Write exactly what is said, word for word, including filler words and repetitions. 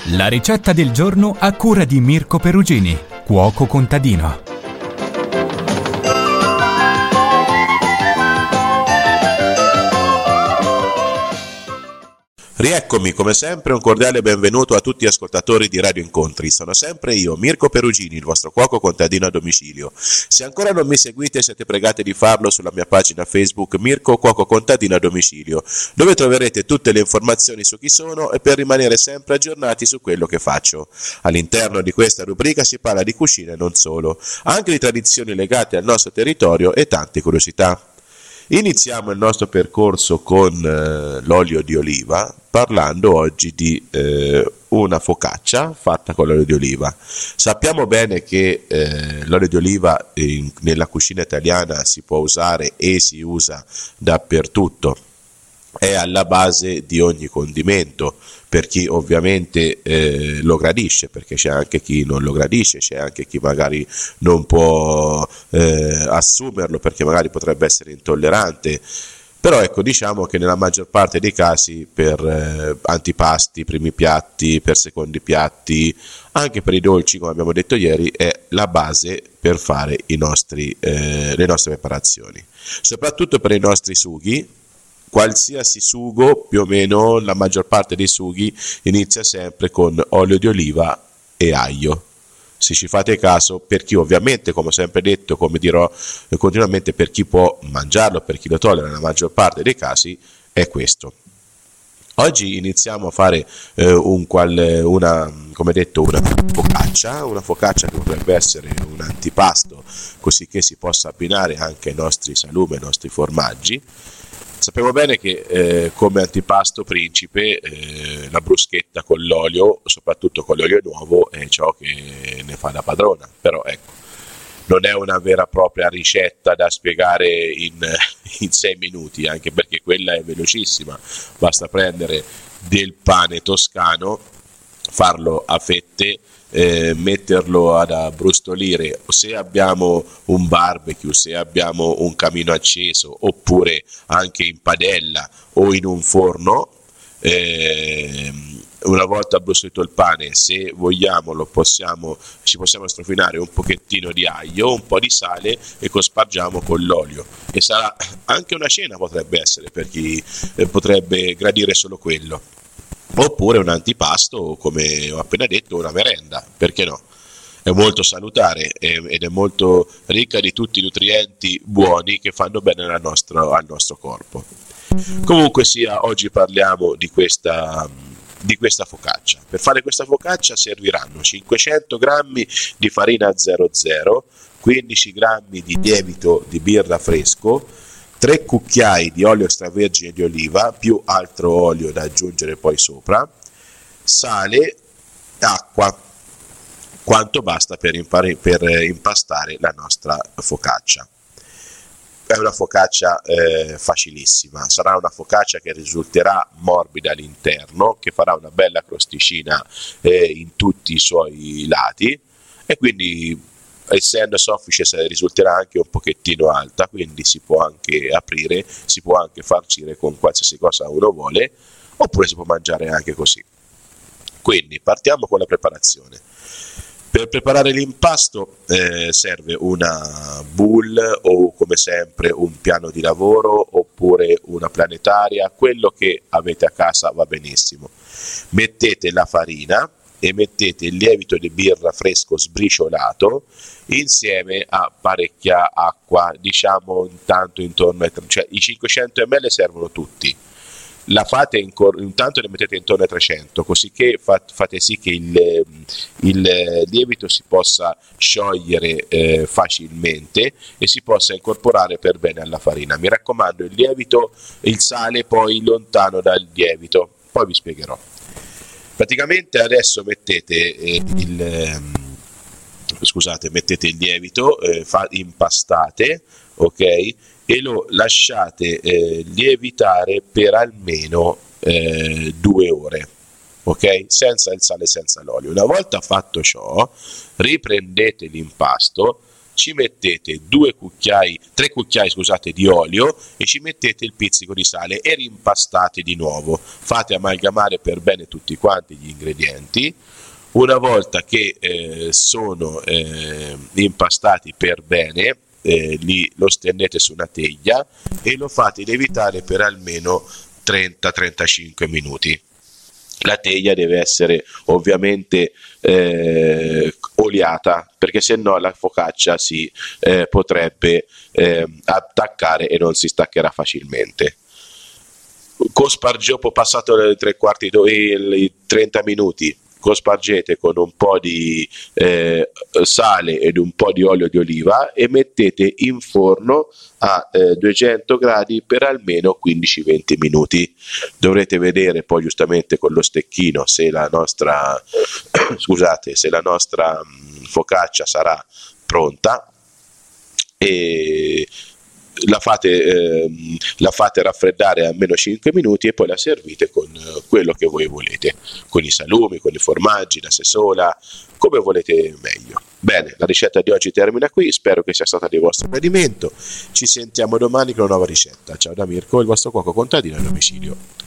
La ricetta del giorno a cura di Mirko Perugini, cuoco contadino. Rieccomi, come sempre un cordiale benvenuto a tutti gli ascoltatori di Radio Incontri. Sono sempre io, Mirko Perugini, il vostro cuoco contadino a domicilio. Se ancora non mi seguite, siete pregati di farlo sulla mia pagina Facebook Mirko Cuoco Contadino a domicilio, dove troverete tutte le informazioni su chi sono e per rimanere sempre aggiornati su quello che faccio. All'interno di questa rubrica si parla di cucina e non solo, anche di tradizioni legate al nostro territorio e tante curiosità. Iniziamo il nostro percorso con eh, l'olio di oliva, parlando oggi di eh, una focaccia fatta con l'olio di oliva. Sappiamo bene che eh, l'olio di oliva in, nella cucina italiana si può usare e si usa dappertutto, è alla base di ogni condimento, per chi ovviamente eh, lo gradisce, perché c'è anche chi non lo gradisce, c'è anche chi magari non può eh, assumerlo perché magari potrebbe essere intollerante, però ecco, diciamo che nella maggior parte dei casi per eh, antipasti, primi piatti, per secondi piatti, anche per i dolci, come abbiamo detto ieri, è la base per fare i nostri, eh, le nostre preparazioni, soprattutto per i nostri sughi. Qualsiasi sugo, più o meno la maggior parte dei sughi inizia sempre con olio di oliva e aglio. Se ci fate caso, per chi ovviamente, come ho sempre detto, come dirò continuamente, per chi può mangiarlo, per chi lo tollera, nella maggior parte dei casi è questo. Oggi iniziamo a fare eh, un qual, una, come detto, una focaccia, una focaccia che potrebbe essere un antipasto, così che si possa abbinare anche ai nostri salumi, ai nostri formaggi. Sappiamo bene che eh, come antipasto principe eh, la bruschetta con l'olio, soprattutto con l'olio nuovo, è ciò che ne fa da padrona, però ecco, non è una vera e propria ricetta da spiegare in, in sei minuti, anche perché quella è velocissima, basta prendere del pane toscano, farlo a fette, Eh, metterlo ad abbrustolire, se abbiamo un barbecue, se abbiamo un camino acceso, oppure anche in padella o in un forno. Eh, una volta abbrustolito il pane, se vogliamo lo possiamo, ci possiamo strofinare un pochettino di aglio, un po' di sale e cospargiamo con l'olio, e sarà anche una cena, potrebbe essere per chi eh, potrebbe gradire solo quello. Oppure un antipasto, come ho appena detto, una merenda, perché no? È molto salutare ed è molto ricca di tutti i nutrienti buoni che fanno bene al nostro, al nostro corpo. Comunque sia, oggi parliamo di questa, di questa focaccia. Per fare questa focaccia serviranno cinquecento grammi di farina zero zero, quindici grammi di lievito di birra fresco, tre cucchiai di olio extravergine di oliva più altro olio da aggiungere poi sopra, sale, acqua, quanto basta per, impare, per impastare la nostra focaccia. È una focaccia eh, facilissima, sarà una focaccia che risulterà morbida all'interno, che farà una bella crosticina eh, in tutti i suoi lati, e quindi, essendo soffice, risulterà anche un pochettino alta, quindi si può anche aprire, si può anche farcire con qualsiasi cosa uno vuole, oppure si può mangiare anche così. Quindi partiamo con la preparazione. Per preparare l'impasto eh, serve una boule o, come sempre, un piano di lavoro oppure una planetaria, quello che avete a casa va benissimo. Mettete la farina e mettete il lievito di birra fresco sbriciolato insieme a parecchia acqua, diciamo intanto intorno ai, cioè i cinquecento millilitri servono tutti. La fate in cor- intanto le mettete intorno ai trecento, così che fat- fate sì che il, il lievito si possa sciogliere eh, facilmente e si possa incorporare per bene alla farina. Mi raccomando, il lievito, il sale poi lontano dal lievito, poi vi spiegherò. Praticamente adesso mettete eh, il eh, scusate, mettete il lievito, eh, fa, impastate, ok? E lo lasciate eh, lievitare per almeno eh, due ore, ok? Senza il sale, senza l'olio. Una volta fatto ciò, riprendete l'impasto, ci mettete due cucchiai, tre cucchiai scusate, di olio e ci mettete il pizzico di sale e rimpastate di nuovo. Fate amalgamare per bene tutti quanti gli ingredienti. Una volta che eh, sono eh, impastati per bene, eh, li, lo stendete su una teglia e lo fate lievitare per almeno trenta trentacinque minuti. La teglia deve essere ovviamente eh, oliata, perché se no la focaccia si eh, potrebbe eh, attaccare e non si staccherà facilmente. Cospargete, passato le tre quarti i trenta minuti, cospargete con un po' di eh, sale ed un po' di olio di oliva e mettete in forno a eh, duecento gradi per almeno quindici venti minuti. Dovrete vedere poi giustamente con lo stecchino se la nostra scusate se la nostra mh, focaccia sarà pronta e la fate, eh, la fate raffreddare almeno cinque minuti e poi la servite con eh, quello che voi volete, con i salumi, con i formaggi, la sesola, come volete meglio. Bene, la ricetta di oggi termina qui, spero che sia stata di vostro gradimento. Ci sentiamo domani con una nuova ricetta. Ciao da Mirko, il vostro cuoco contadino a domicilio.